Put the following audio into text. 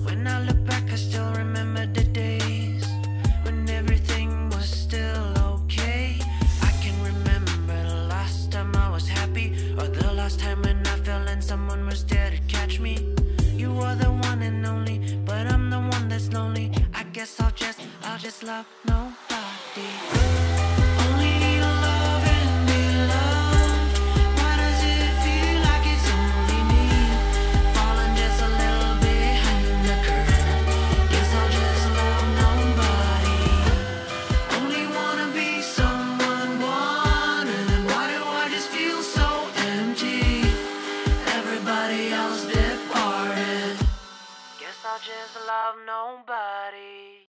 When I look back, I still remember the days when everything was still okay. I can remember the last time I was happy, or the last time when I felt and someone was there to catch me. You are the one and only, but I'm the one that's lonely. I guess I'll just love nobody.